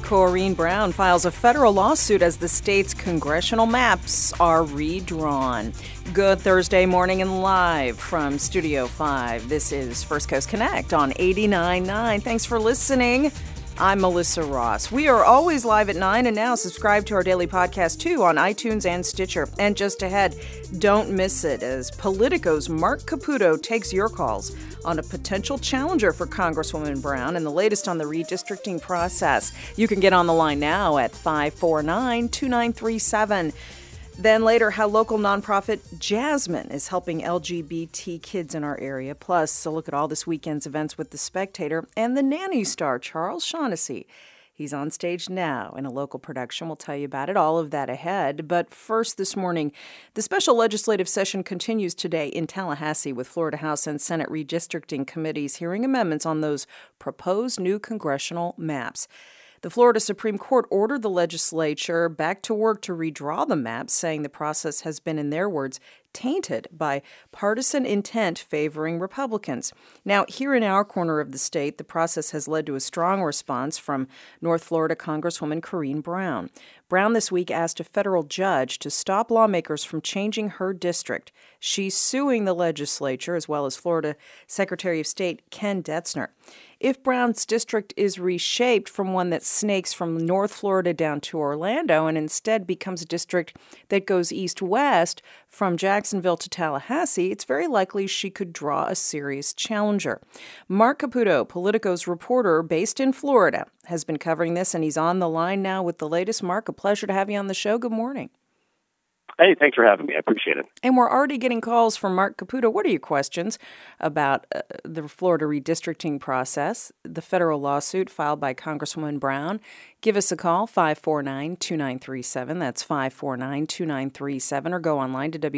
Corrine Brown files a federal lawsuit as the state's congressional maps are redrawn. Good Thursday morning and live from Studio 5. This is First Coast Connect on 89.9. Thanks for listening. I'm Melissa Ross. We are always live at 9, and now subscribe to our daily podcast, too, on iTunes and Stitcher. And just ahead, don't miss it as Politico's Mark Caputo takes your calls on a potential challenger for Congresswoman Brown and the latest on the redistricting process. You can get on the line now at 549-2937. Then later, how local nonprofit Jasmine is helping LGBT kids in our area. Plus, a look at all this weekend's events with The Spectator and the nanny star, Charles Shaughnessy. He's on stage now in a local production. We'll tell you about it, all of that ahead. But first this morning, the special legislative session continues today in Tallahassee with Florida House and Senate redistricting committees hearing amendments on those proposed new congressional maps. The Florida Supreme Court ordered the legislature back to work to redraw the maps, saying the process has been, in their words, tainted by partisan intent favoring Republicans. Now, here in our corner of the state, the process has led to a strong response from North Florida Congresswoman Corrine Brown. Brown this week asked a federal judge to stop lawmakers from changing her district. She's suing the legislature, as well as Florida Secretary of State Ken Detzner. If Brown's district is reshaped from one that snakes from North Florida down to Orlando and instead becomes a district that goes east-west from Jacksonville to Tallahassee, it's very likely she could draw a serious challenger. Mark Caputo, Politico's reporter based in Florida, has been covering this, and he's on the line now with the latest. Mark, a pleasure to have you on the show. Good morning. Hey, thanks for having me. I appreciate it. And we're already getting calls from Mark Caputo. What are your questions about the Florida redistricting process, the federal lawsuit filed by Congresswoman Brown? Give us a call, 549-2937. That's 549-2937. Or go online to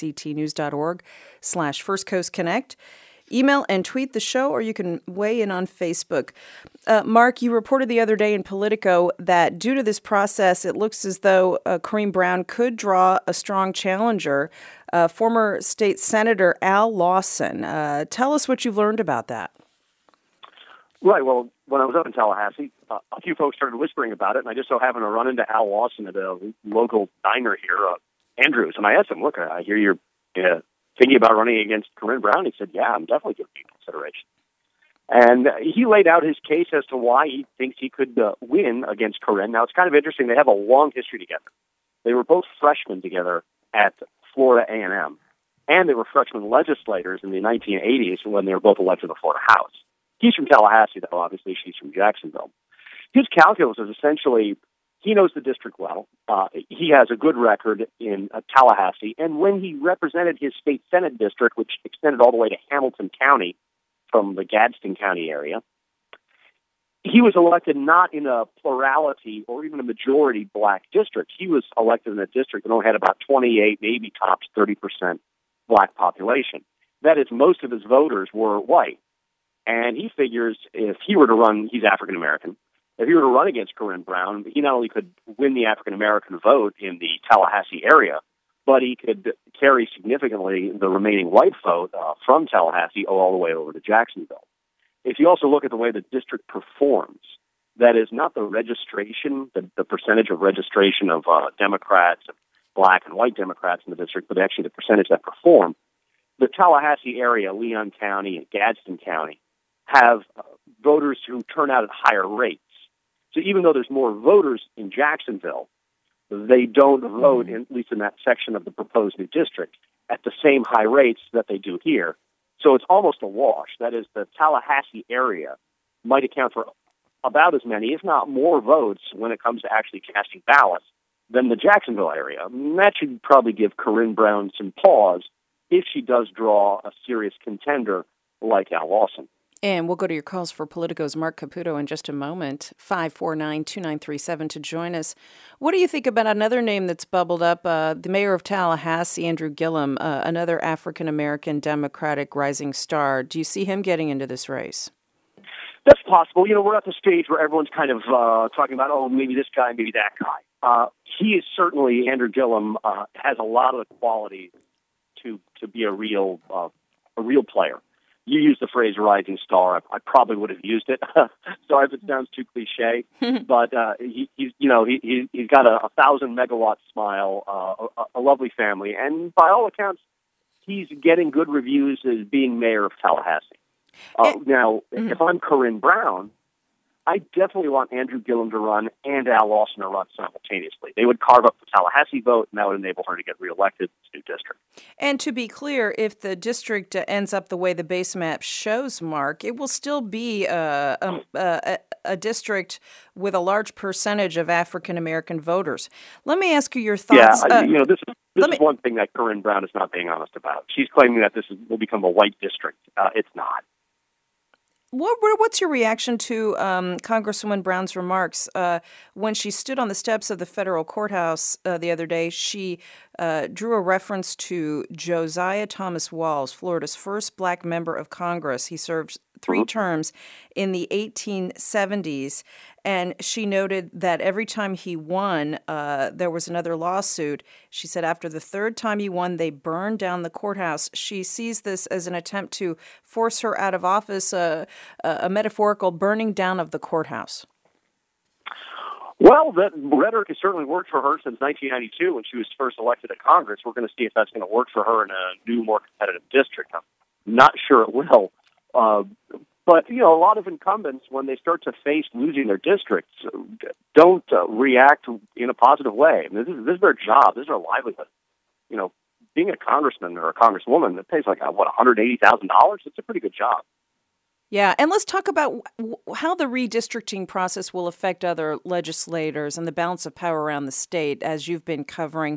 wjctnews.org/First Coast Connect. Email and tweet the show, or you can weigh in on Facebook. Mark, you reported the other day in Politico that due to this process, it looks as though Corrine Brown could draw a strong challenger, former state senator Al Lawson. Tell us what you've learned about that. Right. Well, when I was up in Tallahassee, a few folks started whispering about it, and I just so happened to run into Al Lawson at a local diner here, Andrews, and I asked him, look, I hear you're thinking about running against Corrine Brown. He said, yeah, I'm definitely giving it consideration. And he laid out his case as to why he thinks he could win against Corrine. Now, it's kind of interesting. They have a long history together. They were both freshmen together at Florida A&M, and they were freshman legislators in the 1980s when they were both elected to the Florida House. He's from Tallahassee, though. Obviously, she's from Jacksonville. His calculus is essentially he knows the district well. He has a good record in Tallahassee. And when he represented his state Senate district, which extended all the way to Hamilton County from the Gadsden County area, he was elected not in a plurality or even a majority black district. He was elected in a district that only had about 28, maybe tops 30% black population. That is, most of his voters were white. And he figures if he were to run, he's African American, if he were to run against Corrine Brown, he not only could win the African-American vote in the Tallahassee area, but he could carry significantly the remaining white vote from Tallahassee all the way over to Jacksonville. If you also look at the way the district performs, that is not the registration, the percentage of registration of Democrats, black and white Democrats in the district, but actually the percentage that perform, the Tallahassee area, Leon County, and Gadsden County have voters who turn out at higher rates. So even though there's more voters in Jacksonville, they don't vote, at least in that section of the proposed new district, at the same high rates that they do here. So it's almost a wash. That is, the Tallahassee area might account for about as many, if not more, votes when it comes to actually casting ballots than the Jacksonville area. And that should probably give Corrine Brown some pause if she does draw a serious contender like Al Lawson. And we'll go to your calls for Politico's Mark Caputo in just a moment, 549-2937 to join us. What do you think about another name that's bubbled up, the mayor of Tallahassee, Andrew Gillum, another African-American Democratic rising star? Do you see him getting into this race? That's possible. You know, we're at the stage where everyone's kind of talking about, oh, maybe this guy, maybe that guy. He is certainly, Andrew Gillum, has a lot of the qualities to be a real player. You used the phrase "rising star." I probably would have used it. Sorry if it sounds too cliche, but he's got a 1,000-megawatt smile, a lovely family, and by all accounts, he's getting good reviews as being mayor of Tallahassee. Now, if I'm Corinne Brown, I definitely want Andrew Gillum to run and Al Lawson to run simultaneously. They would carve up the Tallahassee vote, and that would enable her to get reelected to this new district. And to be clear, if the district ends up the way the base map shows, Mark, it will still be a district with a large percentage of African-American voters. Let me ask you your thoughts. Yeah, this is one thing that Corinne Brown is not being honest about. She's claiming that will become a white district. It's not. What's your reaction to Congresswoman Brown's remarks when she stood on the steps of the federal courthouse the other day? She drew a reference to Josiah Thomas Walls, Florida's first black member of Congress. He served 3 terms in the 1870s, and she noted that every time he won, there was another lawsuit. She said after the 3rd time he won, they burned down the courthouse. She sees this as an attempt to force her out of office, a metaphorical burning down of the courthouse. Well, that rhetoric has certainly worked for her since 1992 when she was first elected to Congress. We're going to see if that's going to work for her in a new, more competitive district. I'm not sure it will. But, a lot of incumbents, when they start to face losing their districts, don't react in a positive way. I mean, this is their job. This is their livelihood. Being a congressman or a congresswoman, that pays $180,000? It's a pretty good job. Yeah, and let's talk about how the redistricting process will affect other legislators and the balance of power around the state, as you've been covering.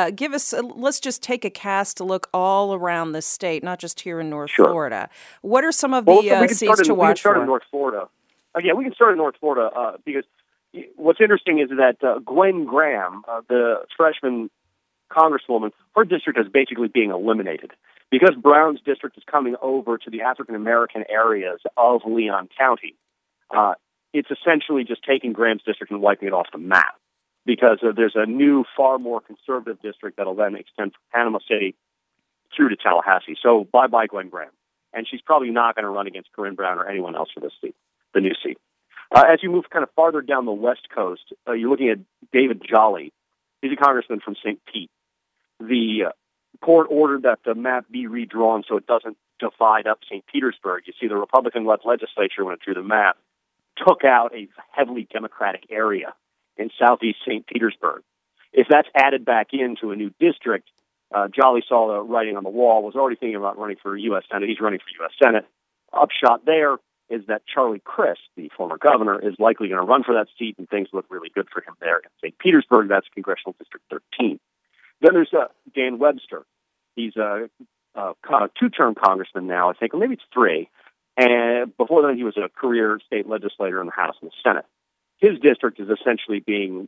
Let's just take a cast look all around the state, not just here in North Florida. What are some of the seats to watch for? We can start in North Florida. We can start in North Florida because what's interesting is that Gwen Graham, the freshman congresswoman, her district is basically being eliminated. Because Brown's district is coming over to the African-American areas of Leon County, it's essentially just taking Graham's district and wiping it off the map because there's a new, far more conservative district that'll then extend from Panama City through to Tallahassee. So bye-bye Gwen Graham. And she's probably not going to run against Corinne Brown or anyone else for this seat, the new seat. As you move kind of farther down the West Coast, you're looking at David Jolly. He's a congressman from St. Pete. The court ordered that the map be redrawn so it doesn't divide up St. Petersburg. You see, the Republican-led legislature, when it drew the map, took out a heavily Democratic area in southeast St. Petersburg. If that's added back into a new district, Jolly saw the writing on the wall, was already thinking about running for U.S. Senate. He's running for U.S. Senate. Upshot there is that Charlie Crist, the former governor, is likely going to run for that seat, and things look really good for him there. In St. Petersburg, that's Congressional District 13. Then there's Dan Webster. He's a 2-term congressman now, I think, or maybe it's 3. And before then, he was a career state legislator in the House and the Senate. His district is essentially being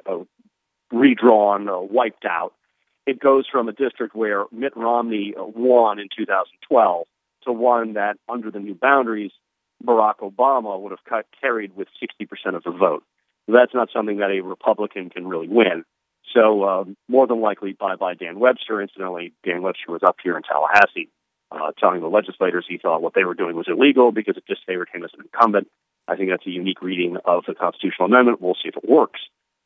redrawn, wiped out. It goes from a district where Mitt Romney won in 2012 to one that, under the new boundaries, Barack Obama would have carried with 60% of the vote. That's not something that a Republican can really win. So more than likely, bye-bye Dan Webster. Incidentally, Dan Webster was up here in Tallahassee telling the legislators he thought what they were doing was illegal because it disfavored him as an incumbent. I think that's a unique reading of the constitutional amendment. We'll see if it works.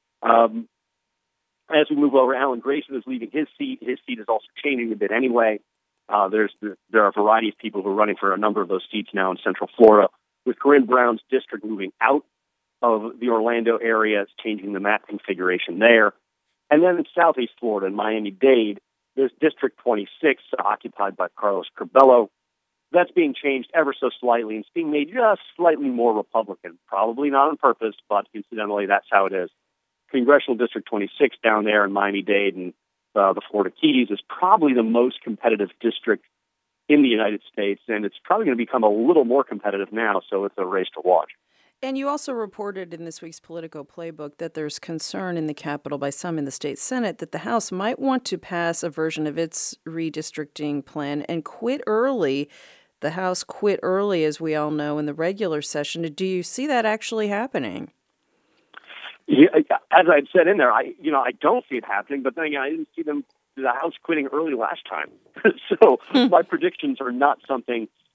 As we move over, Alan Grayson is leaving his seat. His seat is also changing a bit anyway. There are a variety of people who are running for a number of those seats now in Central Florida. With Corinne Brown's district moving out of the Orlando area, it's changing the map configuration there. And then in southeast Florida, in Miami-Dade, there's District 26, occupied by Carlos Curbelo. That's being changed ever so slightly, and it's being made just slightly more Republican. Probably not on purpose, but incidentally, that's how it is. Congressional District 26 down there in Miami-Dade and the Florida Keys is probably the most competitive district in the United States, and it's probably going to become a little more competitive now, so it's a race to watch. And you also reported in this week's Politico Playbook that there's concern in the Capitol by some in the state Senate that the House might want to pass a version of its redistricting plan and quit early. The House quit early, as we all know, in the regular session. Do you see that actually happening? Yeah, as I said in there, I don't see it happening, but then again, I didn't see the House quitting early last time. So my predictions are not something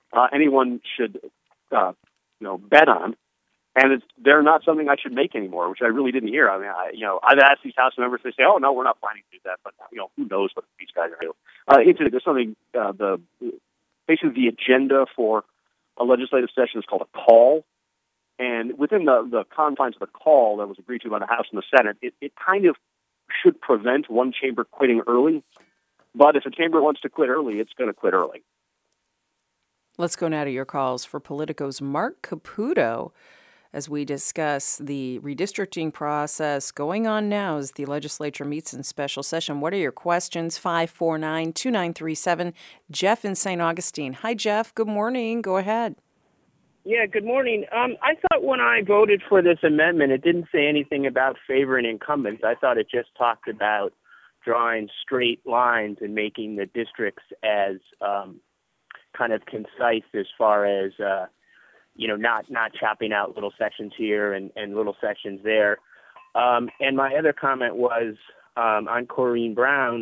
anyone should, bet on. And they're not something I should make anymore, which I really didn't hear. I mean, I've asked these House members, they say, "Oh no, we're not planning to do that." But who knows what these guys are doing? There's something. Basically, the agenda for a legislative session is called a call, and within the confines of the call that was agreed to by the House and the Senate, it kind of should prevent one chamber quitting early. But if a chamber wants to quit early, it's going to quit early. Let's go now to your calls for Politico's Mark Caputo as we discuss the redistricting process going on now as the legislature meets in special session. What are your questions? 549-2937. Jeff in St. Augustine. Hi, Jeff. Good morning. Go ahead. Yeah, good morning. I thought when I voted for this amendment, it didn't say anything about favoring incumbents. I thought it just talked about drawing straight lines and making the districts as kind of concise as far as not chopping out little sections here and little sections there. And my other comment was on Corrine Brown.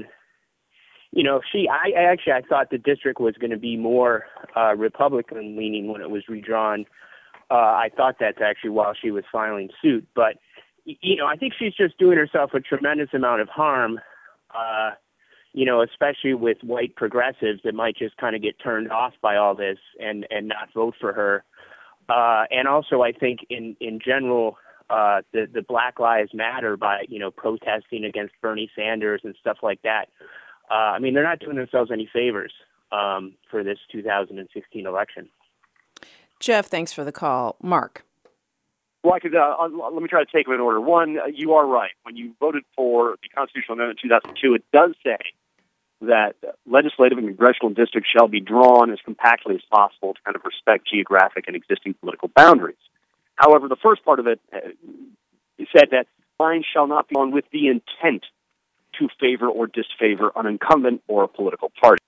I thought the district was going to be more Republican leaning when it was redrawn. I thought that's actually while she was filing suit. But, I think she's just doing herself a tremendous amount of harm, especially with white progressives that might just kind of get turned off by all this and not vote for her. And also, I think in general, the Black Lives Matter by, protesting against Bernie Sanders and stuff like that. They're not doing themselves any favors for this 2016 election. Jeff, thanks for the call. Mark. Well, let me try to take them in order. One, you are right. When you voted for the Constitutional Amendment 2002, it does say that legislative and congressional districts shall be drawn as compactly as possible to kind of respect geographic and existing political boundaries. However, the first part of it said that lines shall not be drawn with the intent to favor or disfavor an incumbent or a political party.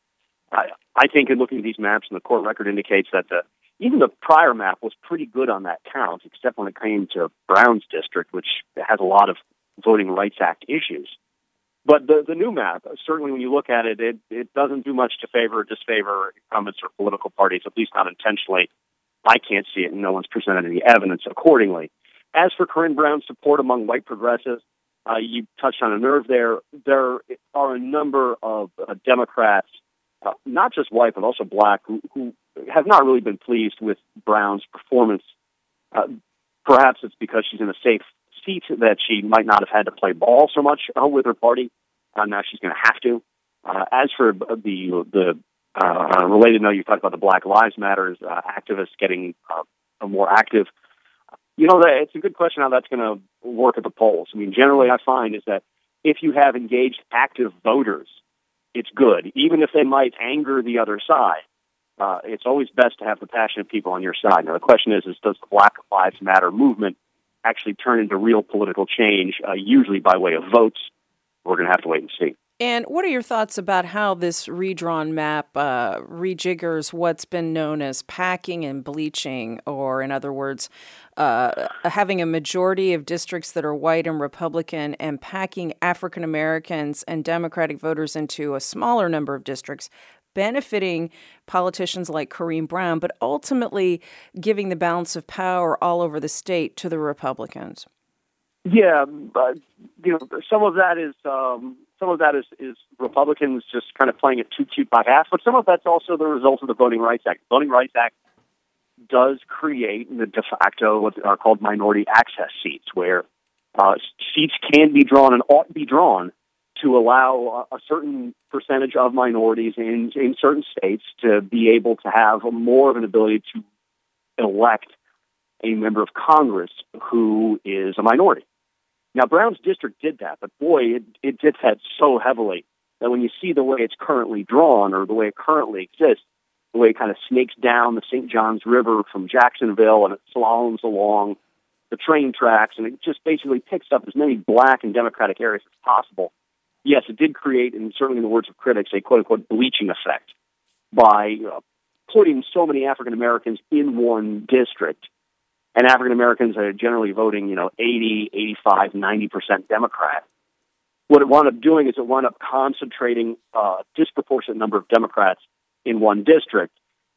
I think in looking at these maps, and the court record indicates that even the prior map was pretty good on that count, except when it came to Brown's district, which has a lot of Voting Rights Act issues. But the new map, certainly when you look at it, it doesn't do much to favor or disfavor incumbents or political parties, at least not intentionally. I can't see it, and no one's presented any evidence accordingly. As for Corrine Brown's support among white progressives, you touched on a nerve there. There are a number of Democrats, not just white, but also black, who have not really been pleased with Brown's performance. Perhaps it's because she's in a safe seat that she might not have had to play ball so much with her party. Now she's going to have to. As for the related note, you talked about the Black Lives Matter activists getting more active. It's a good question how that's going to work at the polls. Generally I find is that if you have engaged active voters, it's good. Even if they might anger the other side, it's always best to have the passionate people on your side. Now, the question is does the Black Lives Matter movement actually turn into real political change, usually by way of votes? We're going to have to wait and see. And what are your thoughts about how this redrawn map rejiggers what's been known as packing and bleaching, or in other words, having a majority of districts that are white and Republican and packing African Americans and Democratic voters into a smaller number of districts, benefiting politicians like Corrine Brown, but ultimately giving the balance of power all over the state to the Republicans? Yeah, but some of that is Republicans just kind of playing it too cute by half, but some of that's also the result of the Voting Rights Act. The Voting Rights Act does create the de facto what are called minority access seats, where seats can be drawn and ought to be drawn to allow a certain percentage of minorities in certain states to be able to have more of an ability to elect a member of Congress who is a minority. Now, Brown's district did that, but boy, it did that so heavily that when you see the way it's currently drawn or the way it currently exists, the way it kind of snakes down the St. Johns River from Jacksonville and it slaloms along the train tracks, and it just basically picks up as many black and Democratic areas as possible. Yes, it did create, and certainly in the words of critics, a quote-unquote bleaching effect by putting so many African Americans in one district. And African Americans are generally voting, 80, 85, 90% Democrat. What it wound up doing is it wound up concentrating a disproportionate number of Democrats in one district.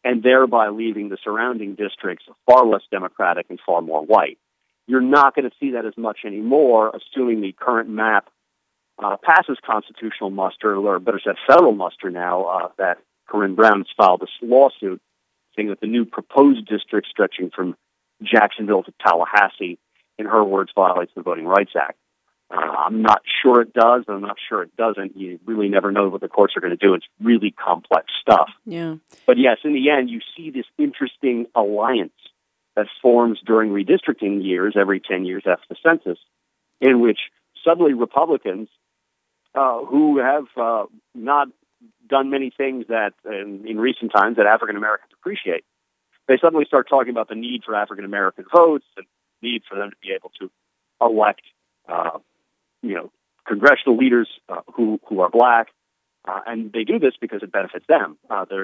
and thereby leaving the surrounding districts far less Democratic and far more white. You're not going to see that as much anymore, assuming the current map passes constitutional muster, or better said, federal muster now, that Corrine Brown has filed this lawsuit saying that the new proposed district stretching from Jacksonville to Tallahassee, in her words, violates the Voting Rights Act. I'm not sure it does, and I'm not sure it doesn't. You really never know what the courts are going to do. It's really complex stuff. Yeah. But yes, in the end, you see this interesting alliance that forms during redistricting years, every 10 years after the census, in which suddenly Republicans, who have not done many things that in recent times that African Americans appreciate, they suddenly start talking about the need for African American votes and need for them to be able to elect congressional leaders who are black, and they do this because it benefits them.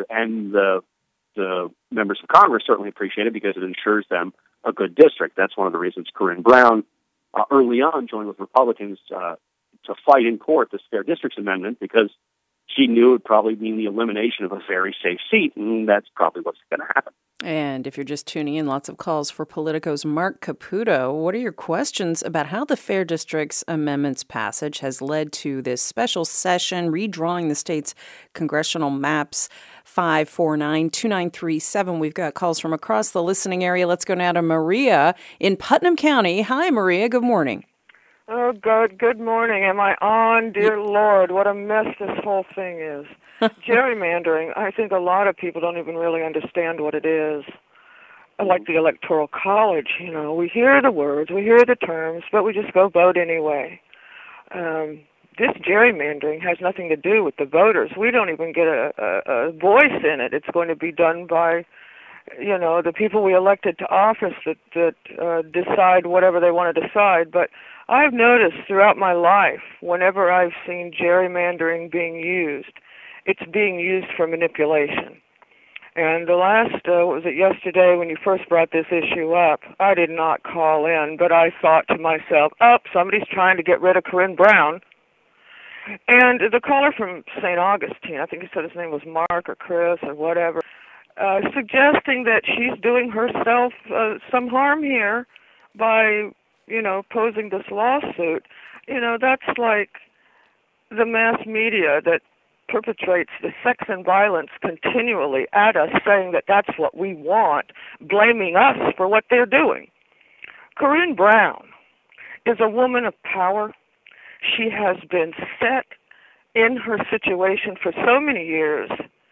The members of Congress certainly appreciate it because it ensures them a good district. That's one of the reasons Corrine Brown early on joined with Republicans to fight in court this Fair Districts Amendment, because she knew it would probably mean the elimination of a very safe seat, and that's probably what's going to happen. And if you're just tuning in, lots of calls for Politico's Mark Caputo. What are your questions about how the Fair Districts Amendment's passage has led to this special session, redrawing the state's congressional maps? 549-2937. We've got calls from across the listening area. Let's go now to Maria in Putnam County. Hi, Maria. Good morning. Oh, God. Good morning. Am I on? Dear Lord, what a mess this whole thing is. Gerrymandering, I think a lot of people don't even really understand what it is. Like the Electoral College, we hear the words, we hear the terms, but we just go vote anyway. This gerrymandering has nothing to do with the voters. We don't even get a voice in it. It's going to be done by, the people we elected to office that decide whatever they want to decide. But I've noticed throughout my life, whenever I've seen gerrymandering being used, it's being used for manipulation. And the last, was it yesterday when you first brought this issue up, I did not call in, but I thought to myself, somebody's trying to get rid of Corrine Brown. And the caller from St. Augustine, I think he said his name was Mark or Chris or whatever, suggesting that she's doing herself some harm here by, posing this lawsuit. That's like the mass media that perpetrates the sex and violence continually at us, saying that that's what we want, blaming us for what they're doing. Corrine Brown is a woman of power. She has been set in her situation for so many years.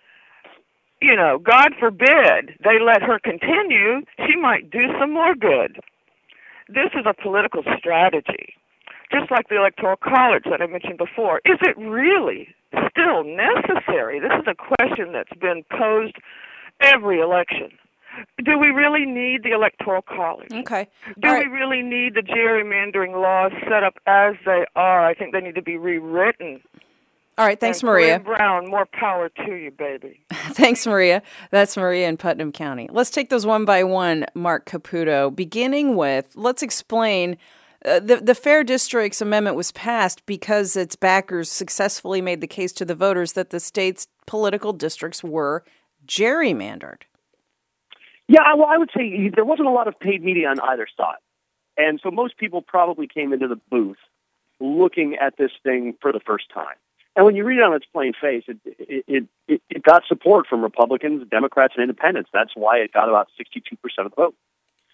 God forbid they let her continue, she might do some more good. This is a political strategy, just like the Electoral College that I mentioned before. Is it really still necessary? This is a question that's been posed every election. Do we really need the Electoral College? Okay. Do we really need the gerrymandering laws set up as they are? I think they need to be rewritten. All right, thanks, and Maria. Corrine Brown, more power to you, baby. Thanks, Maria. That's Maria in Putnam County. Let's take those one by one, Mark Caputo. Beginning with, let's explain, the Fair Districts Amendment was passed because its backers successfully made the case to the voters that the state's political districts were gerrymandered. Yeah, well, I would say there wasn't a lot of paid media on either side. And so most people probably came into the booth looking at this thing for the first time. And when you read it on its plain face, it got support from Republicans, Democrats, and independents. That's why it got about 62% of the vote.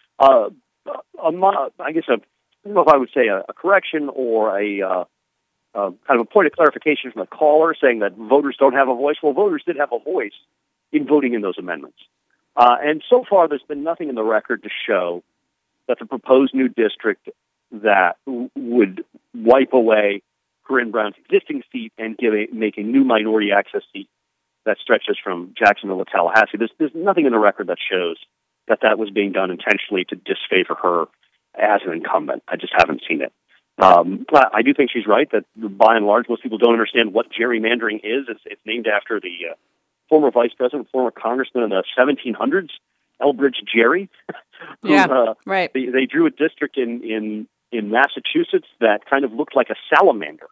I guess I don't know if I would say a correction or a kind of a point of clarification from the caller saying that voters don't have a voice. Well, voters did have a voice in voting in those amendments. And so far, there's been nothing in the record to show that the proposed new district that would wipe away Corrine Brown's existing seat and make a new minority access seat that stretches from Jacksonville to Tallahassee. There's nothing in the record that shows that was being done intentionally to disfavor her as an incumbent. I just haven't seen it. I do think she's right that by and large, most people don't understand what gerrymandering is. It's named after the former vice president, former congressman in the 1700s, Elbridge Gerry. Right. They drew a district in Massachusetts that kind of looked like a salamander.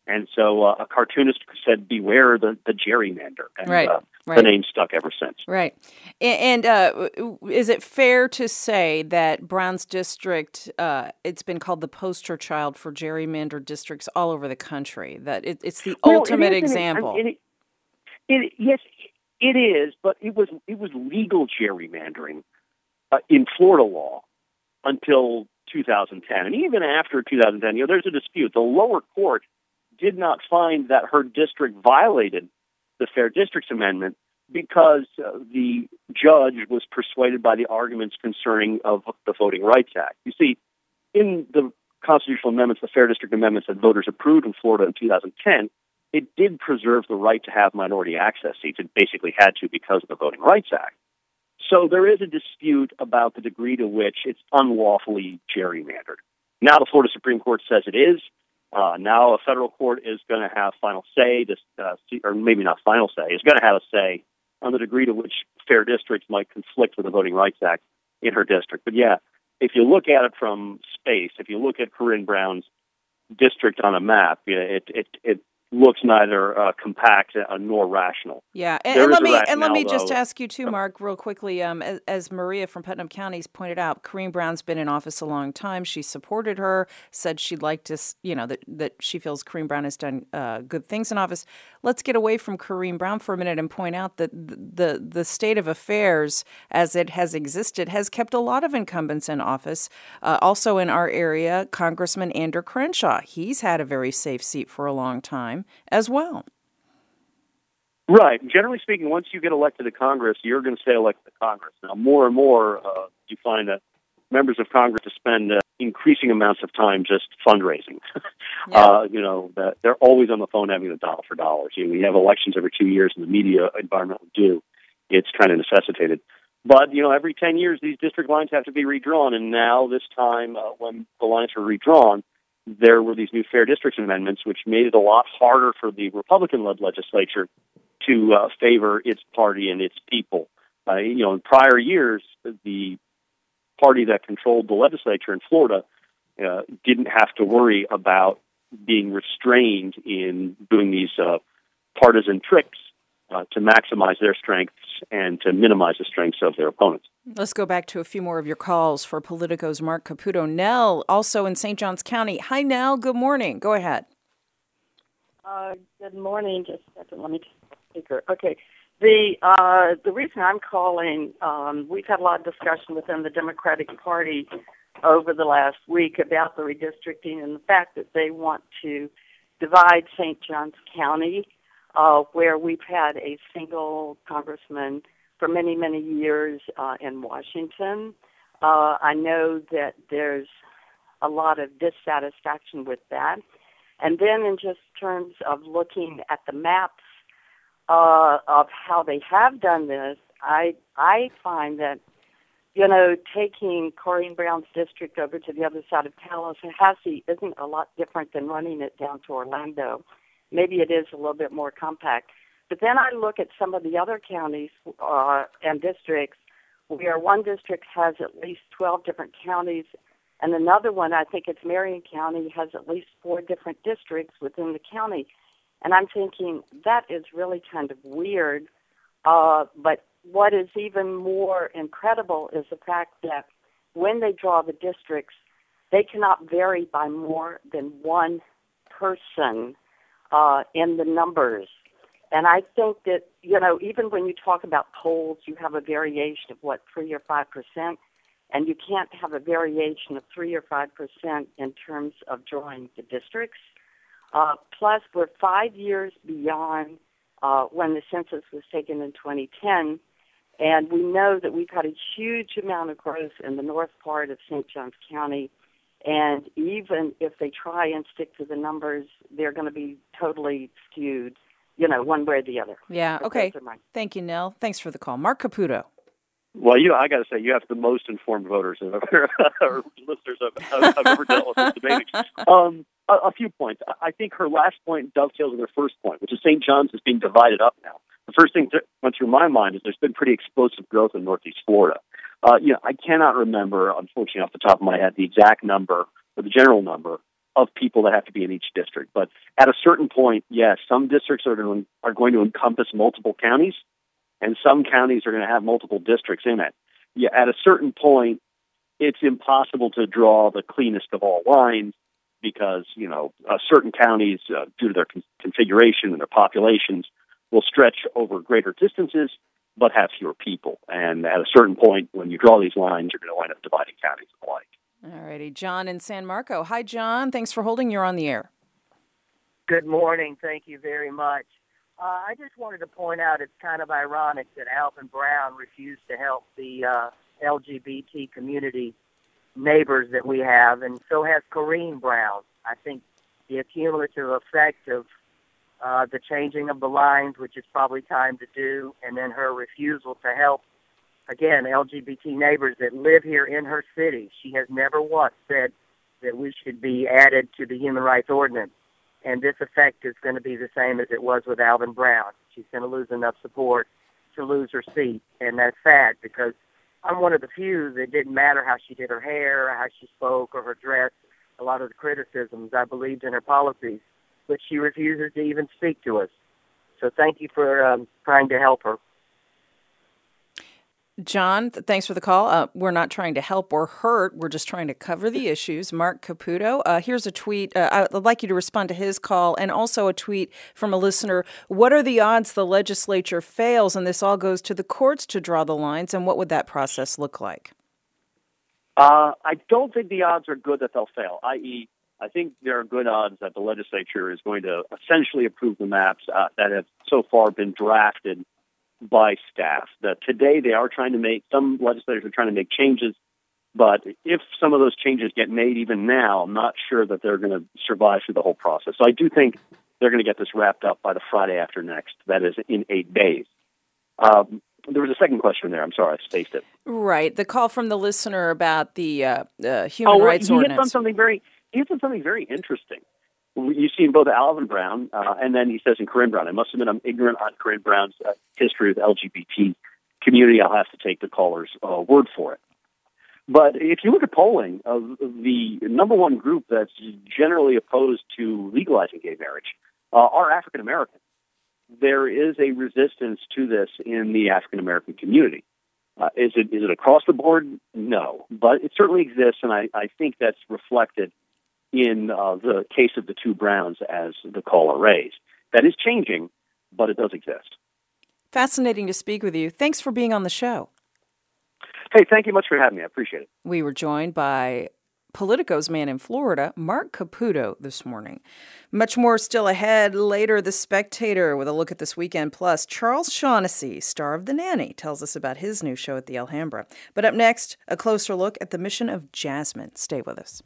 And so a cartoonist said, beware the gerrymander. And Right. the name stuck ever since. Right. And is it fair to say that Brown's district, it's been called the poster child for gerrymandered districts all over the country, that it's the ultimate example? Yes, it is, but it was legal gerrymandering in Florida law until 2010. And even after 2010, there's a dispute. The lower court did not find that her district violated the Fair Districts Amendment because the judge was persuaded by the arguments concerning of the Voting Rights Act. You see, in the constitutional amendments, the Fair District Amendments that voters approved in Florida in 2010, it did preserve the right to have minority access seats. It basically had to because of the Voting Rights Act. So there is a dispute about the degree to which it's unlawfully gerrymandered. Now the Florida Supreme Court says it is. Now a federal court is going to have final say, or maybe not final say, is going to have a say on the degree to which fair districts might conflict with the Voting Rights Act in her district. But yeah, if you look at it from space, if you look at Corinne Brown's district on a map, it looks neither compact nor rational. Yeah, and let me just ask you too, Mark, real quickly. As Maria from Putnam County's pointed out, Corinne Brown's been in office a long time. She supported her, said she'd like to, that she feels Corinne Brown has done good things in office. Let's get away from Corinne Brown for a minute and point out that the state of affairs as it has existed has kept a lot of incumbents in office. Also in our area, Congressman Andrew Crenshaw, he's had a very safe seat for a long time as well. Right. Generally speaking, once you get elected to Congress, you're going to stay elected to Congress. Now, more and more, you find that members of Congress spend increasing amounts of time just fundraising. Yeah. That they're always on the phone having a dollar for dollars. We have elections every 2 years, and the media environment will do. It's kind of necessitated. But, every 10 years, these district lines have to be redrawn. And now, this time, when the lines were redrawn, there were these new Fair Districts Amendments, which made it a lot harder for the Republican-led legislature to favor its party and its people. In prior years, the party that controlled the legislature in Florida didn't have to worry about being restrained in doing these partisan tricks to maximize their strengths and to minimize the strengths of their opponents. Let's go back to a few more of your calls for Politico's Mark Caputo. Nell, also in St. Johns County. Hi, Nell. Good morning. Go ahead. Good morning. Just a second. Let me take the speaker. Okay. The reason I'm calling, we've had a lot of discussion within the Democratic Party over the last week about the redistricting and the fact that they want to divide St. Johns County, where we've had a single congressman for many, many years in Washington. I know that there's a lot of dissatisfaction with that. And then in just terms of looking at the maps of how they have done this, I find that, taking Corinne Brown's district over to the other side of Tallahassee isn't a lot different than running it down to Orlando. Maybe it is a little bit more compact. But then I look at some of the other counties and districts where one district has at least 12 different counties, and another one, I think it's Marion County, has at least 4 different districts within the county. And I'm thinking that is really kind of weird. But what is even more incredible is the fact that when they draw the districts, they cannot vary by more than one person in the numbers. And I think that, even when you talk about polls, you have a variation of 3 or 5%, and you can't have a variation of 3 or 5% in terms of drawing the districts. Plus, we're 5 years beyond when the census was taken in 2010, and we know that we've had a huge amount of growth in the north part of St. Johns County, and even if they try and stick to the numbers, they're going to be totally skewed, one way or the other. Yeah, okay. Thank you, Nell. Thanks for the call. Mark Caputo. Well, I got to say, you have the most informed voters or listeners I've ever dealt with this debating. A few points. I think her last point dovetails with her first point, which is St. John's is being divided up now. The first thing that went through my mind is there's been pretty explosive growth in Northeast Florida. I cannot remember, unfortunately, off the top of my head, the exact number or the general number of people that have to be in each district. But at a certain point, yes, some districts are going to encompass multiple counties, and some counties are going to have multiple districts in it. Yeah, at a certain point, it's impossible to draw the cleanest of all lines because, certain counties, due to their configuration and their populations, will stretch over greater distances but have fewer people. And at a certain point, when you draw these lines, you're going to wind up dividing counties alike. All righty. John in San Marco. Hi, John. Thanks for holding. You're on the air. Good morning. Thank you very much. I just wanted to point out it's kind of ironic that Alvin Brown refused to help the LGBT community neighbors that we have, and so has Corrine Brown. I think the accumulative effect of the changing of the lines, which is probably time to do, and then her refusal to help, again, LGBT neighbors that live here in her city. She has never once said that we should be added to the Human Rights Ordinance. And this effect is going to be the same as it was with Alvin Brown. She's going to lose enough support to lose her seat. And that's sad because I'm one of the few that didn't matter how she did her hair, or how she spoke, or her dress. A lot of the criticisms, I believed in her policies, but she refuses to even speak to us. So thank you for trying to help her. John, thanks for the call. We're not trying to help or hurt. We're just trying to cover the issues. Mark Caputo, here's a tweet. I'd like you to respond to his call, and also a tweet from a listener. What are the odds the legislature fails and this all goes to the courts to draw the lines, and what would that process look like? I don't think the odds are good that they'll fail, i.e., I think there are good odds that the legislature is going to essentially approve the maps that have so far been drafted by staff. That today they are trying to make, some legislators are trying to make changes, but if some of those changes get made even now, I'm not sure that they're going to survive through the whole process. So I do think they're going to get this wrapped up by the Friday after next, that is in 8 days. There was a second question there. I'm sorry, I spaced it. Right. The call from the listener about the Human Rights Ordinance. He hit on something very interesting. You've seen both Alvin Brown, and then he says in Corrine Brown. I must admit I'm ignorant on Corrine Brown's history with the LGBT community. I'll have to take the caller's word for it. But if you look at polling, the number one group that's generally opposed to legalizing gay marriage are African Americans. There is a resistance to this in the African American community. Is it across the board? No, but it certainly exists, and I think that's reflected in the case of the two Browns, as the caller raised. That is changing, but it does exist. Fascinating to speak with you. Thanks for being on the show. Hey, thank you much for having me. I appreciate it. We were joined by Politico's man in Florida, Mark Caputo, this morning. Much more still ahead. Later, The Spectator with a look at this weekend. Plus, Charles Shaughnessy, star of The Nanny, tells us about his new show at the Alhambra. But up next, a closer look at the mission of Jasmine. Stay with us.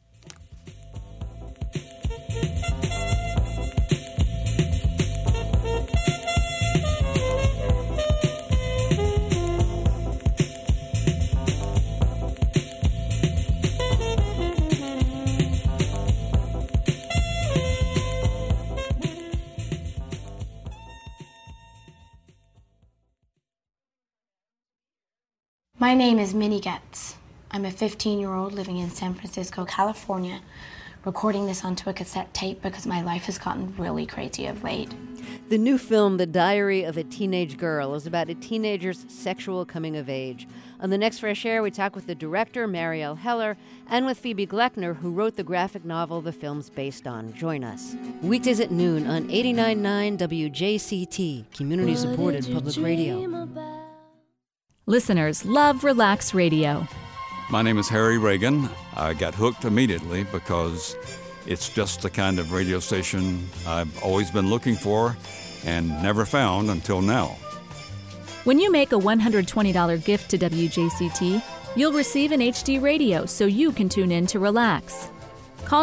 My name is Minnie Getz. I'm a 15-year-old living in San Francisco, California, recording this onto a cassette tape because my life has gotten really crazy of late. The new film, The Diary of a Teenage Girl, is about a teenager's sexual coming of age. On the next Fresh Air, we talk with the director, Marielle Heller, and with Phoebe Gleckner, who wrote the graphic novel the film's based on. Join us. Weekdays at noon on 89.9 WJCT, community-supported public radio. Listeners love Relax Radio. My name is Harry Reagan. I got hooked immediately because it's just the kind of radio station I've always been looking for and never found until now. When you make a $120 gift to WJCT, you'll receive an HD radio so you can tune in to relax. Call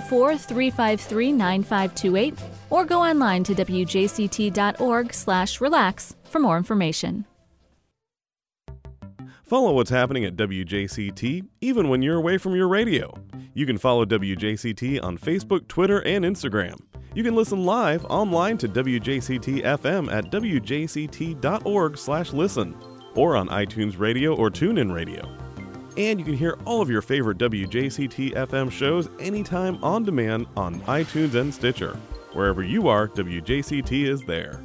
904-353-9528 or go online to wjct.org/relax for more information. Follow what's happening at WJCT even when you're away from your radio. You can follow WJCT on Facebook, Twitter, and Instagram. You can listen live online to WJCT FM at wjct.org/listen or on iTunes Radio or TuneIn Radio. And you can hear all of your favorite WJCT FM shows anytime on demand on iTunes and Stitcher. Wherever you are, WJCT is there.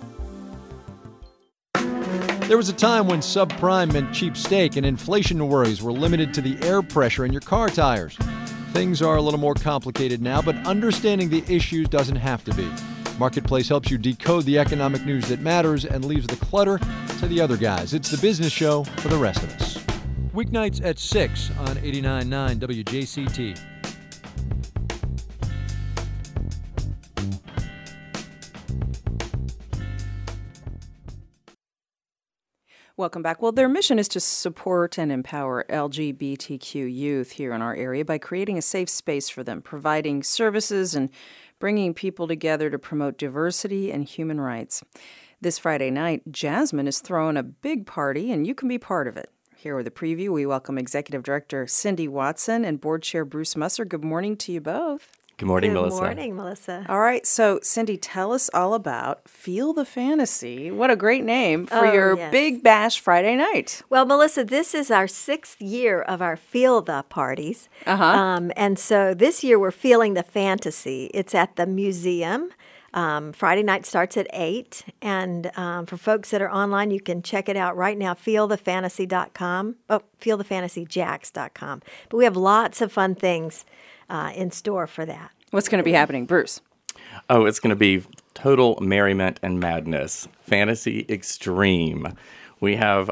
There was a time when subprime meant cheap steak and inflation worries were limited to the air pressure in your car tires. Things are a little more complicated now, but understanding the issues doesn't have to be. Marketplace helps you decode the economic news that matters and leaves the clutter to the other guys. It's the business show for the rest of us. Weeknights at 6 on 89.9 WJCT. Welcome back. Well, their mission is to support and empower LGBTQ youth here in our area by creating a safe space for them, providing services and bringing people together to promote diversity and human rights. This Friday night, Jasmine is throwing a big party, and you can be part of it. Here with a preview, we welcome Executive Director Cindy Watson and Board Chair Bruce Musser. Good morning to you both. Good morning, Melissa. Good morning, Melissa. All right, so Cindy, tell us all about Feel the Fantasy. What a great name for your Big Bash Friday night. Well, Melissa, this is our 6th year of our Feel the parties. And so this year we're feeling the fantasy. It's at the museum. Friday night starts at 8. And for folks that are online, you can check it out right now, feelthefantasy.com. Oh, feelthefantasyjacks.com. But we have lots of fun things in store for that. What's going to be happening, Bruce? Oh, it's going to be total merriment and madness. Fantasy extreme. We have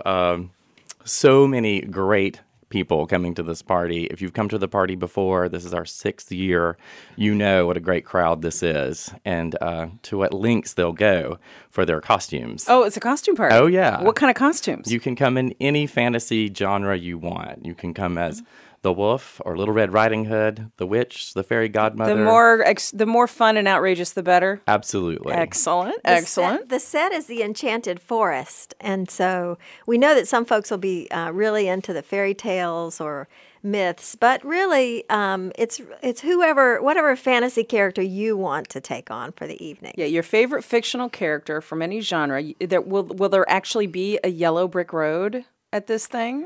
so many great people coming to this party. If you've come to the party before, this is our 6th year, you know what a great crowd this is and to what lengths they'll go for their costumes. Oh, it's a costume party. Oh, yeah. What kind of costumes? You can come in any fantasy genre you want. You can come as the Wolf or Little Red Riding Hood, the Witch, the Fairy Godmother. The more fun and outrageous, the better. Absolutely. Excellent. The set is the Enchanted Forest, and so we know that some folks will be really into the fairy tales or myths, but really it's whatever fantasy character you want to take on for the evening. Yeah, your favorite fictional character from any genre. Will there actually be a yellow brick road at this thing?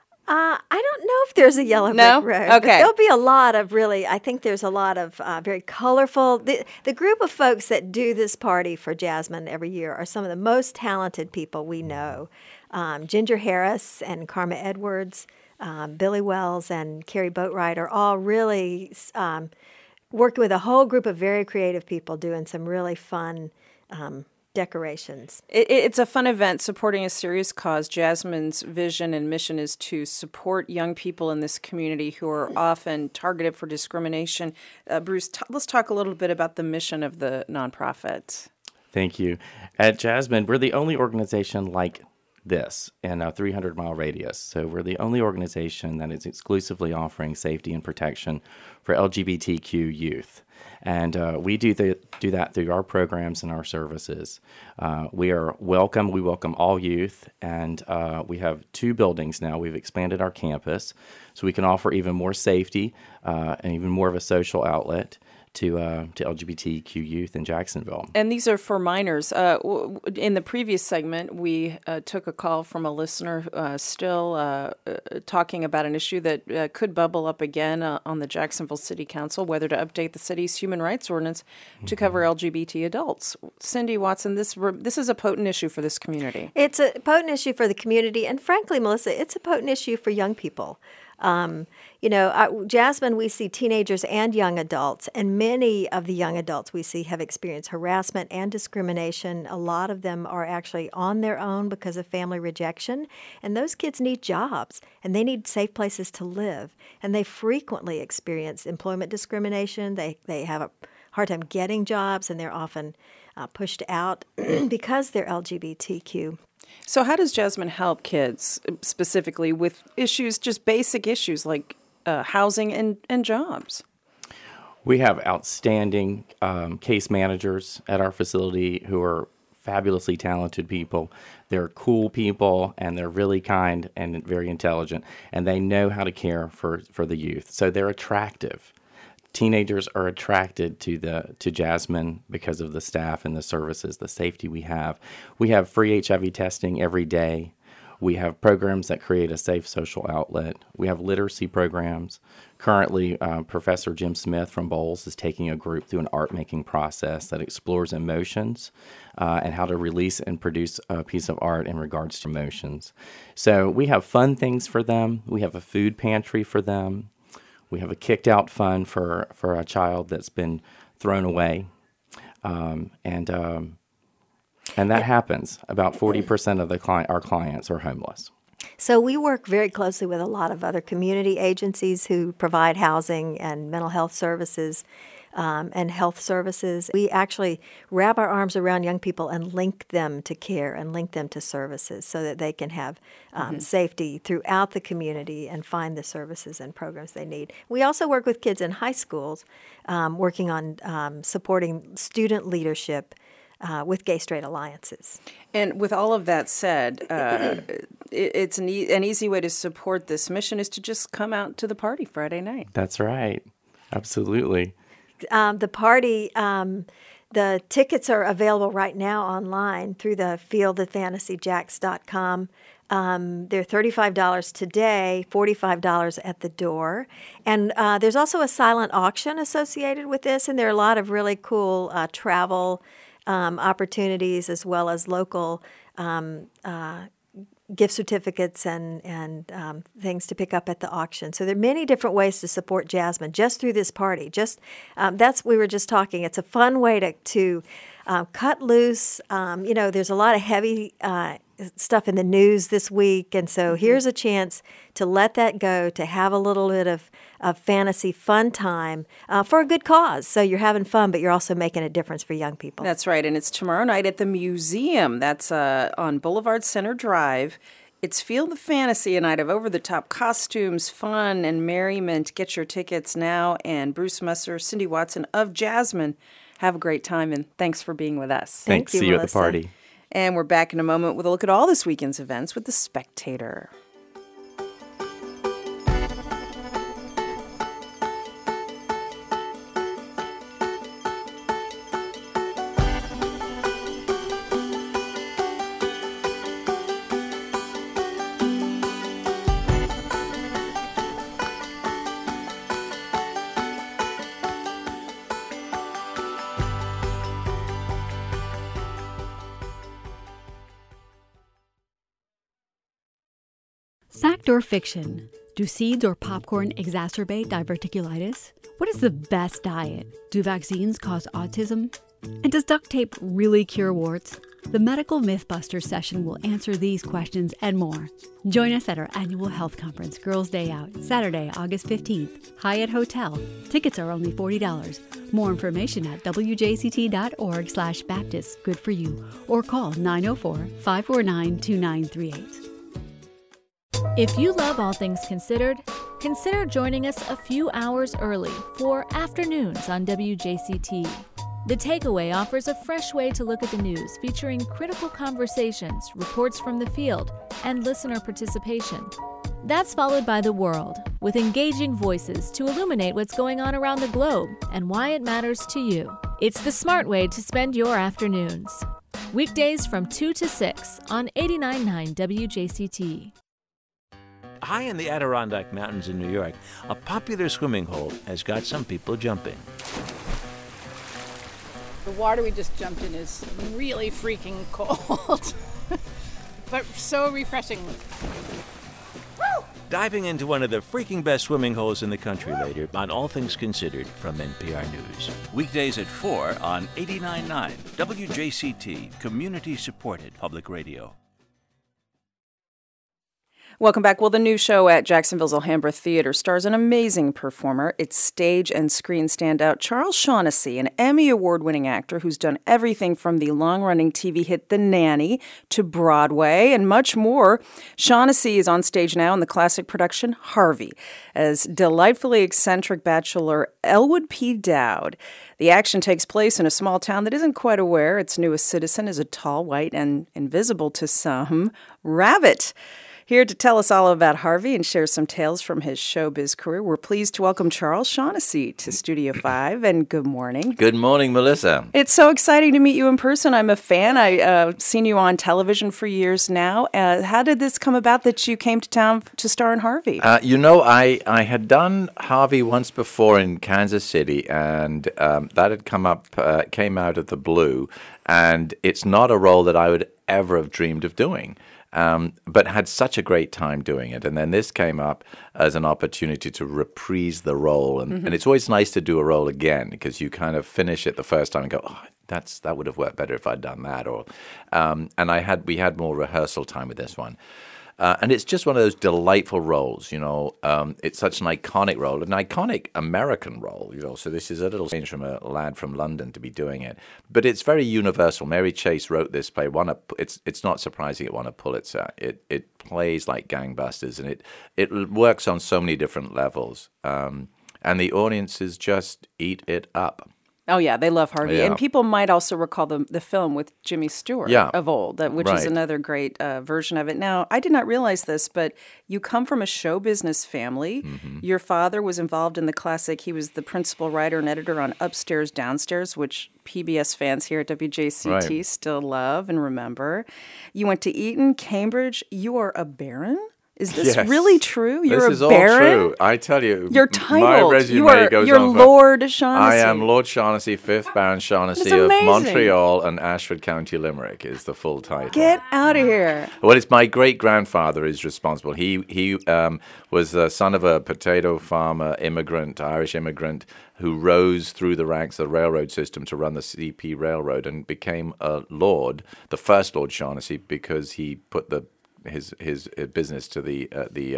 I don't know if there's a yellow brick road. Okay. But there'll be a lot of I think there's a lot of very colorful. The group of folks that do this party for Jasmine every year are some of the most talented people we know. Ginger Harris and Karma Edwards, Billy Wells and Carrie Boatwright are all really working with a whole group of very creative people doing some really fun decorations. It's a fun event supporting a serious cause. Jasmine's vision and mission is to support young people in this community who are often targeted for discrimination. Bruce, let's talk a little bit about the mission of the nonprofit. Thank you. At Jasmine, we're the only organization like this in a 300-mile radius. So we're the only organization that is exclusively offering safety and protection for LGBTQ youth. And we do that through our programs and our services. We welcome all youth, and we have 2 buildings now. We've expanded our campus so we can offer even more safety and even more of a social outlet to LGBTQ youth in Jacksonville. And these are for minors. In the previous segment, we took a call from a listener still talking about an issue that could bubble up again on the Jacksonville City Council, whether to update the city's human rights ordinance to cover LGBT adults. Cindy Watson, this is a potent issue for this community. It's a potent issue for the community, and frankly, Melissa, it's a potent issue for young people. Jasmine, we see teenagers and young adults, and many of the young adults we see have experienced harassment and discrimination. A lot of them are actually on their own because of family rejection, and those kids need jobs, and they need safe places to live, and they frequently experience employment discrimination. They have a hard time getting jobs, and they're often pushed out because they're LGBTQ. So how does Jasmine help kids specifically with issues, just basic issues like housing and jobs? We have outstanding case managers at our facility who are fabulously talented people. They're cool people, and they're really kind and very intelligent, and they know how to care for the youth. So they're attractive. Teenagers are attracted to Jasmine because of the staff and the services, the safety we have. We have free HIV testing every day. We have programs that create a safe social outlet. We have literacy programs. Currently, Professor Jim Smith from Bowles is taking a group through an art-making process that explores emotions and how to release and produce a piece of art in regards to emotions. So we have fun things for them. We have a food pantry for them. We have a kicked-out fund for a child that's been thrown away. And that happens. About 40% of our clients are homeless. So we work very closely with a lot of other community agencies who provide housing and mental health services and health services. We actually wrap our arms around young people and link them to care and link them to services so that they can have safety throughout the community and find the services and programs they need. We also work with kids in high schools, working on supporting student leadership with gay-straight alliances. And with all of that said, it's an easy way to support this mission is to just come out to the party Friday night. That's right. Absolutely. The party, the tickets are available right now online through the fieldoffantasyjacks.com. They're $35 today, $45 at the door. And there's also a silent auction associated with this, and there are a lot of really cool travel opportunities as well as local gift certificates and things to pick up at the auction. So there are many different ways to support Jasmine just through this party. We were just talking. It's a fun way to cut loose. There's a lot of heavy stuff in the news this week, and so here's a chance to let that go, to have a little bit of fantasy fun time for a good cause. So you're having fun, but you're also making a difference for young people. That's right, and it's tomorrow night at the museum. That's on Boulevard Center Drive. It's Field of Fantasy, a night of over-the-top costumes, fun, and merriment. Get your tickets now, and Bruce Musser, Cindy Watson of Jasmine, have a great time, and thanks for being with us. Thanks. See you at the party. And we're back in a moment with a look at all this weekend's events with The Spectator. Fact or fiction? Do seeds or popcorn exacerbate diverticulitis? What is the best diet? Do vaccines cause autism? And does duct tape really cure warts? The Medical Mythbusters session will answer these questions and more. Join us at our annual health conference, Girls Day Out, Saturday, August 15th, Hyatt Hotel. Tickets are only $40. More information at wjct.org/Baptist, good for you, or call 904-549-2938. If you love All Things Considered, consider joining us a few hours early for Afternoons on WJCT. The Takeaway offers a fresh way to look at the news, featuring critical conversations, reports from the field, and listener participation. That's followed by The World, with engaging voices to illuminate what's going on around the globe and why it matters to you. It's the smart way to spend your afternoons. Weekdays from 2 to 6 on 89.9 WJCT. High in the Adirondack Mountains in New York, a popular swimming hole has got some people jumping. The water we just jumped in is really freaking cold, but so refreshing. Diving into one of the freaking best swimming holes in the country later on All Things Considered from NPR News. Weekdays at 4 on 89.9 WJCT, community-supported public radio. Welcome back. Well, the new show at Jacksonville's Alhambra Theater stars an amazing performer. It's stage and screen standout Charles Shaughnessy, an Emmy Award-winning actor who's done everything from the long-running TV hit The Nanny to Broadway and much more. Shaughnessy is on stage now in the classic production Harvey as delightfully eccentric bachelor Elwood P. Dowd. The action takes place in a small town that isn't quite aware its newest citizen is a tall, white, and invisible to some rabbit. Here to tell us all about Harvey and share some tales from his showbiz career, we're pleased to welcome Charles Shaughnessy to Studio 5, and good morning. Good morning, Melissa. It's so exciting to meet you in person. I'm a fan. I've seen you on television for years now. How did this come about that you came to town to star in Harvey? I had done Harvey once before in Kansas City, and that had came out of the blue, and it's not a role that I would ever have dreamed of doing. But had such a great time doing it. And then this came up as an opportunity to reprise the role. And it's always nice to do a role again because you kind of finish it the first time and go, oh, that would have worked better if I'd done that. And we had more rehearsal time with this one. And it's just one of those delightful roles, It's such an iconic role, an iconic American role, So this is a little change from a lad from London to be doing it, but it's very universal. Mary Chase wrote this play. It's not surprising it won a Pulitzer. It plays like gangbusters, and it works on so many different levels. And the audiences just eat it up. Oh, yeah, they love Harvey. Yeah. And people might also recall the film with Jimmy Stewart of old, which is another great version of it. Now, I did not realize this, but you come from a show business family. Mm-hmm. Your father was involved in the classic. He was the principal writer and editor on Upstairs, Downstairs, which PBS fans here at WJCT still love and remember. You went to Eton, Cambridge. You are a baron? Is this really true? You're this is a baron? all true. I tell you, you're titled. My resume goes you're on for, Lord Shaughnessy. I am Lord Shaughnessy, 5th Baron Shaughnessy of Montreal and Ashford County, Limerick is the full title. Get out of here. Well, it's my great-grandfather is responsible. He was the son of a potato farmer, Irish immigrant, who rose through the ranks of the railroad system to run the CP Railroad and became a lord, the first Lord Shaughnessy, because he put his business to the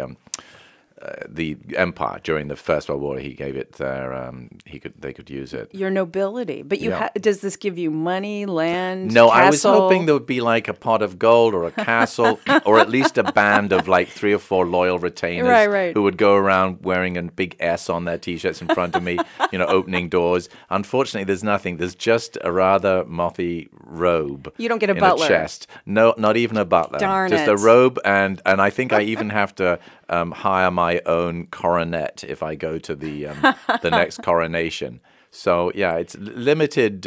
empire during the First World War. He gave it they could use it. Your nobility, but does this give you money, land? No, castle? I was hoping there would be like a pot of gold or a castle, or at least a band of like 3 or 4 loyal retainers who would go around wearing a big S on their T-shirts in front of me, opening doors. Unfortunately, there's nothing. There's just a rather mothy robe. You don't get a in butler. A chest. No, not even a butler. Darn just it. a robe, and I think I even have to hire my own coronet if I go to the next coronation. So yeah, it's limited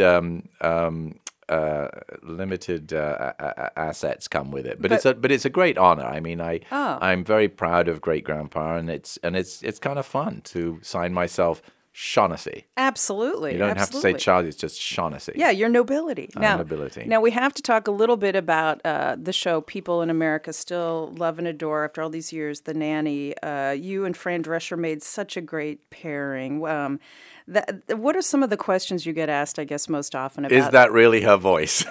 assets come with it, but it's a great honor. I mean, I'm very proud of great grandpa, and it's kind of fun to sign myself Shaughnessy. Absolutely. You don't have to say Charlie, it's just Shaughnessy. Yeah, your nobility. Nobility. Now, we have to talk a little bit about the show people in America still love and adore after all these years, The Nanny. You and Fran Drescher made such a great pairing. What are some of the questions you get asked, I guess, most often about? Is that really her voice?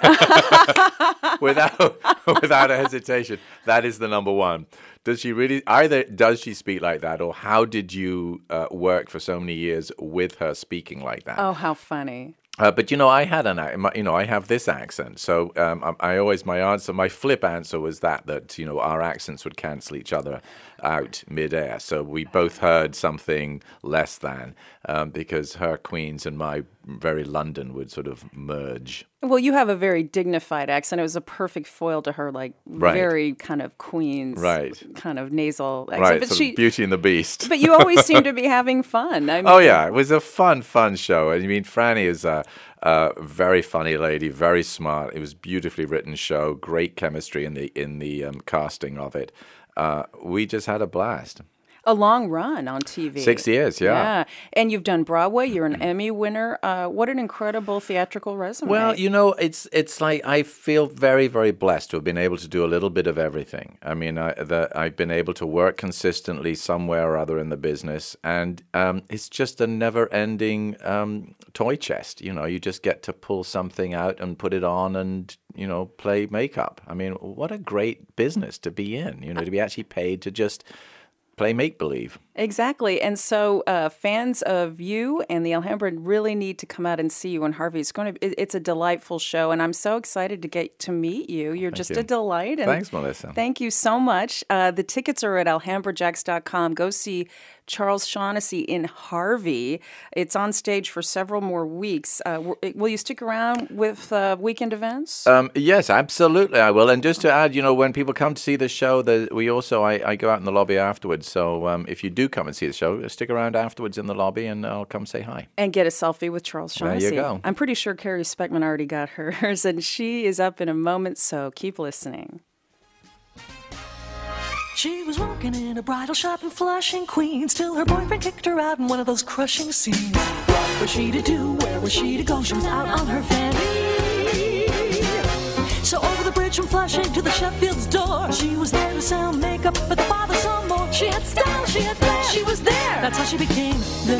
Without a hesitation, that is the number one. Does she really? Either does she speak like that, or how did you work for so many years with her speaking like that? Oh, how funny! But I had I have this accent, so my flip answer was that our accents would cancel each other out midair. So we both heard something less than because her Queens and my very London would sort of merge. Well, you have a very dignified accent. It was a perfect foil to her, very kind of Queens, kind of nasal accent. Right, but sort of Beauty and the Beast. But you always seem to be having fun. I mean, oh yeah, it was a fun show. I mean, Franny is a very funny lady, very smart. It was a beautifully written show, great chemistry in the casting of it. We just had a blast. A long run on TV. 6 years, yeah. And you've done Broadway. You're an Emmy winner. What an incredible theatrical resume. Well, it's like I feel very, very blessed to have been able to do a little bit of everything. I mean, I've been able to work consistently somewhere or other in the business, and it's just a never-ending toy chest. You just get to pull something out and put it on and, play makeup. I mean, what a great business to be in, to be actually paid to just play make-believe. Exactly. And so fans of you and the Alhambra really need to come out and see you in Harvey. It's a delightful show, and I'm so excited to get to meet you. You're just a delight. And thanks, Melissa. Thank you so much. The tickets are at alhambrajacks.com. Go see Charles Shaughnessy in Harvey. It's on stage for several more weeks. Will you stick around with weekend events? Yes, absolutely, I will. And just to add, when people come to see the show, I go out in the lobby afterwards. So if you do come and see the show, stick around afterwards in the lobby, and I'll come say hi. And get a selfie with Charles Shaughnessy. There you go. I'm pretty sure Carrie Speckman already got hers, and she is up in a moment, so keep listening. She was working in a bridal shop in Flushing, Queens, till her boyfriend kicked her out in one of those crushing scenes. What was she to do? Where was she to go? She was out on her fanny. So over the bridge from Flushing to the Sheffield's door, she was there to sell makeup, but the father saw more. She had style, she had flair, she was there. That's how she became the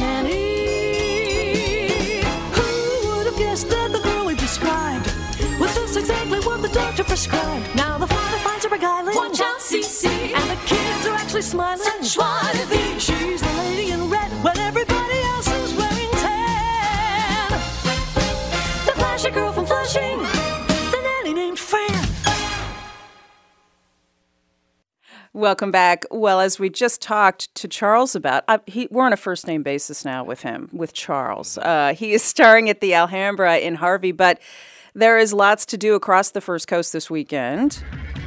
nanny. Who would have guessed that the girl we described was just exactly what the doctor prescribed? Now the father finds her beguiling, watch out, CC, and the kids are actually smiling. Such joie de vivre. She's the lady in red when everybody else is wearing tan. The flashy girl from Flushing, the nanny named Fran. Welcome back. Well, as we just talked to Charles about, we're on a first-name basis now with Charles. He is starring at the Alhambra in Harvey, but there is lots to do across the First Coast this weekend.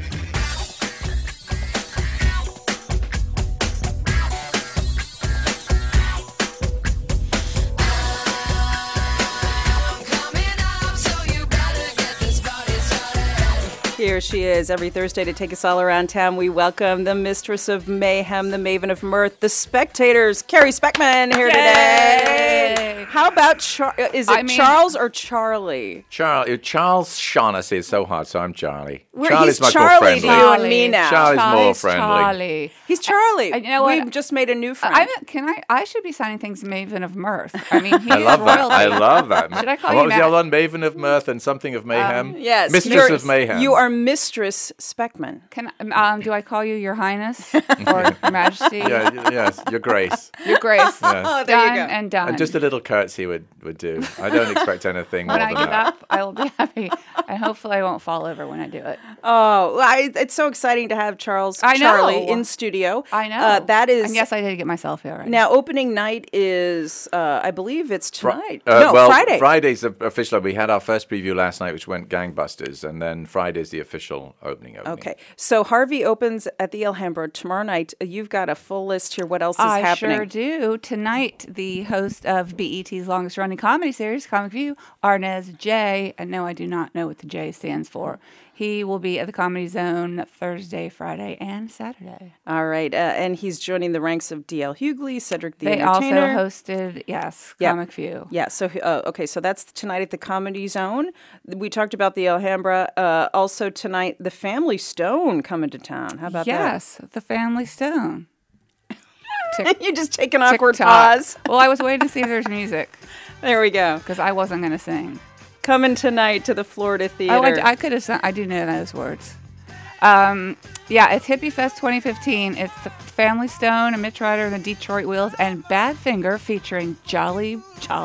Here she is every Thursday to take us all around town. We welcome the mistress of mayhem, the maven of mirth, the Spectators, Carrie Speckman here today. How about Charles or Charlie? Charles Shaughnessy is so hot, so I'm Charlie. Charlie's much Charlie more friendly. to you and me now. Charlie's more friendly. Charlie. He's Charlie. You know what? We've just made a new friend. I should be signing things Maven of Mirth. I mean, he I love is that. royalty. I love that. Should I call what you was the other one? Maven of Mirth and something of Mayhem? Yes. Mistress of Mayhem. You are Mistress Speckman. Do I call you Your Highness or Your Majesty? Yes, Your Grace. Your Grace. Yes. Oh, there you go. And done. And just a little curtsy would do. I don't expect anything more when than I get that. up, I will be happy, and hopefully I won't fall over when I do it. Oh, it's so exciting to have Charlie in studio. I know. That is. And yes, I did get my selfie already. Now, opening night is, I believe it's tonight. Friday. Friday's the official. We had our first preview last night, which went gangbusters, and then Friday's the official opening. Okay, so Harvey opens at the Alhambra tomorrow night. You've got a full list here. What else is happening? I sure do. Tonight, the host of BET's longest-running comedy series, Comic View, Arnez J, and no, I do not know what the J stands for. He will be at the Comedy Zone Thursday, Friday, and Saturday. All right, and he's joining the ranks of D.L. Hughley, Cedric the Entertainer. They also hosted, Comic View. Yeah, so, okay, so that's tonight at the Comedy Zone. We talked about the Alhambra. Also tonight, the Family Stone coming to town. How about that? Yes, the Family Stone. You just take an awkward pause. Well, I was waiting to see if there's music. There we go. Because I wasn't going to sing. Coming tonight to the Florida Theater. Oh, I could have sung. I do know those words. It's Hippie Fest 2015. It's the Family Stone and Mitch Ryder and the Detroit Wheels and Badfinger featuring Joey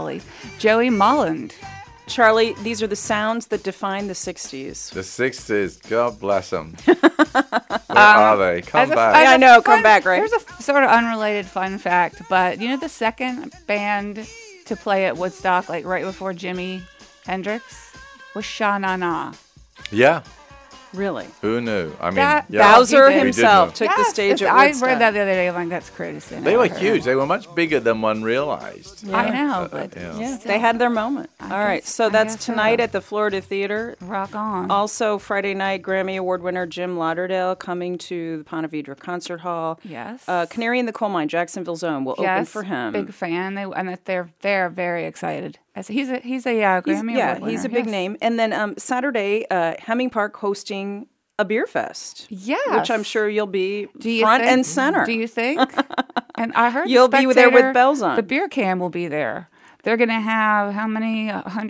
Molland. Charlie, these are the sounds that define the 60s. The 60s, God bless them. Where are they? Come back. I know, come back, right? Here's a sort of unrelated fun fact, but you know the second band to play at Woodstock, like right before Jimi Hendrix, was Sha Na Na. Yeah. Really? Who knew? I mean, Bowser himself took the stage at Woodstock. I read that the other day. I'm like, that's crazy. They were huge. They were much bigger than one realized. Yeah. I know, but they had their moment. All right, so that's tonight at the Florida Theater. Rock on. Also, Friday night, Grammy Award winner Jim Lauderdale coming to the Ponte Vedra Concert Hall. Yes. Canary in the Coal Mine, Jacksonville Zone will open for him. Big fan. They're very excited. He's a Grammy Award winner. He's a big name. And then Saturday, Hemming Park hosting a beer fest. Yes. Which I'm sure you'll be front and center. Do you think? And I heard you'll be there with bells on. The beer can will be there. They're going to have how many?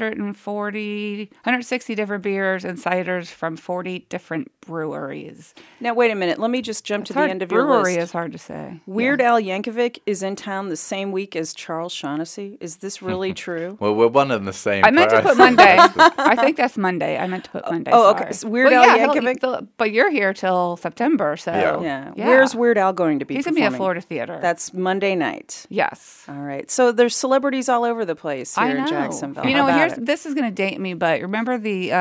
160 different beers and ciders from 40 different breweries. Now, wait a minute. Let me just jump to the end of your brewery list. is hard to say. Weird Al Yankovic is in town the same week as Charles Shaughnessy. Is this really true? Well, we're one and the same. I meant to put Monday. I think that's Monday. I meant to put Monday. Oh, sorry. okay. So Weird Al Yankovic. But you're here till September, so Yeah. Where's Weird Al going to be He's going to be at performing? Florida Theater. That's Monday night. Yes. All right. So there's celebrities all over the place here I know. in Jacksonville. You How know, about it? this is going to date me, but remember the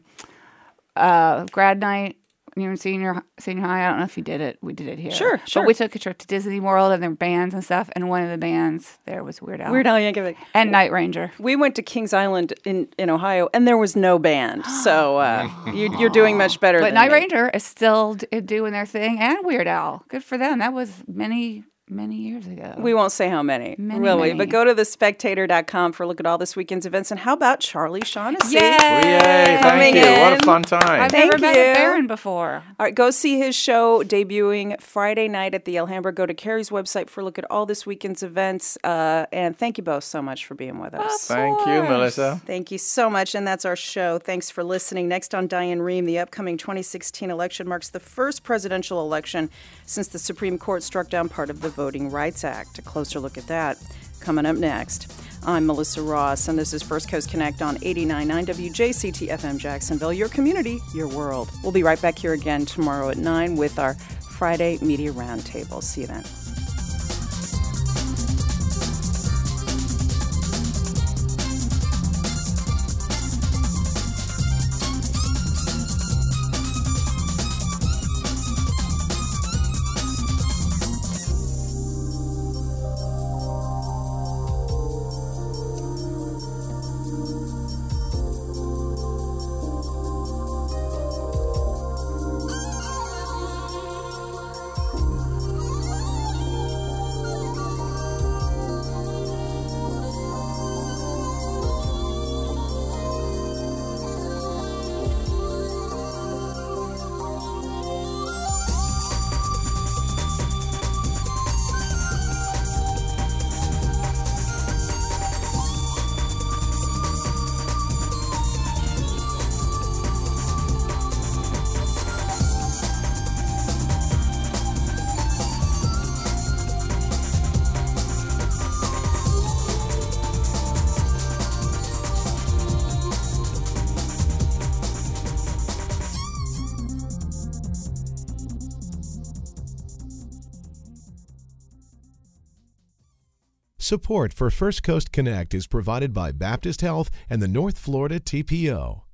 grad night when you were in senior high? I don't know if you did it. We did it here. Sure. But we took a trip to Disney World and there were bands and stuff, and one of the bands there was Weird Al. Weird Al Yankovic. And Night Ranger. We went to Kings Island in Ohio, and there was no band. So you're doing much better But than Night me. Ranger is still doing their thing, and Weird Al. Good for them. That was many years ago. We won't say how many, Many, really. many. But go to thespectator.com for a look at all this weekend's events. And how about Charlie Shaughnessy? Yay! Thank Coming you. What a in. fun time. I've Thank never met you. a Baron before. All right, go see his show debuting Friday night at the Alhambra. Go to Carrie's website for a look at all this weekend's events. And thank you both so much for being with us. Thank you, Melissa. Thank you so much. And that's our show. Thanks for listening. Next on Diane Rehm, the upcoming 2016 election marks the first presidential election since the Supreme Court struck down part of the Voting Rights Act. A closer look at that coming up next. I'm Melissa Ross, and this is First Coast Connect on 89.9 WJCT FM Jacksonville, your community, your world. We'll be right back here again tomorrow at 9 with our Friday Media Roundtable. See you then. Support for First Coast Connect is provided by Baptist Health and the North Florida TPO.